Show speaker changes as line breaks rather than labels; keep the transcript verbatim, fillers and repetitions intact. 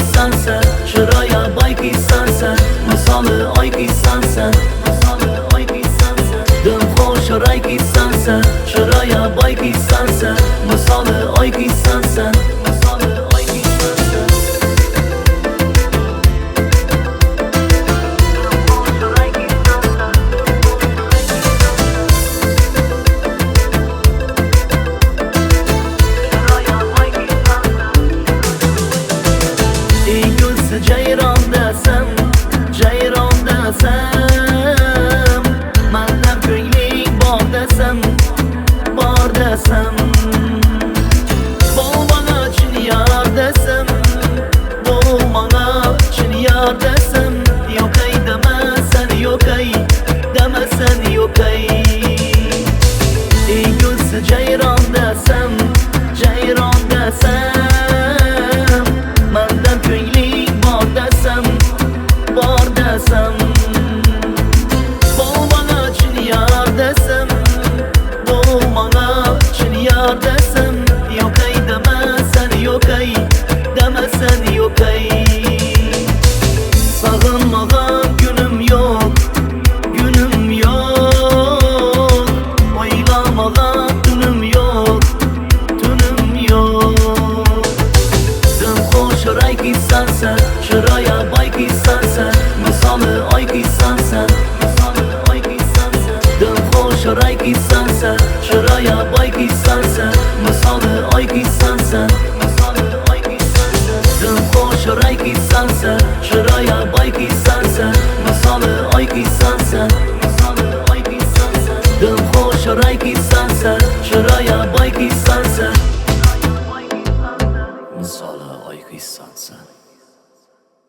sensen, şuraya bayki sensen, misalı ayki sensen, misalı ayki sensen. Dım hoş rayki sensen, şuraya bayki sensen, misalı ayki sensen, misalı ayki sensen. Ceyran desem, ceyran desem, menden köylik bar desem, bar desem. Bol bana çin yar desem, bol bana çin yar desem. Yok ey demesen, yok ey demesen, yok ey. Ey gülse ceyran desem, ceyran desem, menden köylik desem, var desem. Bol bana çin yar desem, bol bana çin yar desem. Yok ey demesen, yok ey demesen, yok ey. Sağınmağa günüm yok, günüm yok. Oylamağa tünüm yok, tünüm yok. Dım hoş rayki sensen, şuraya bayki sensen,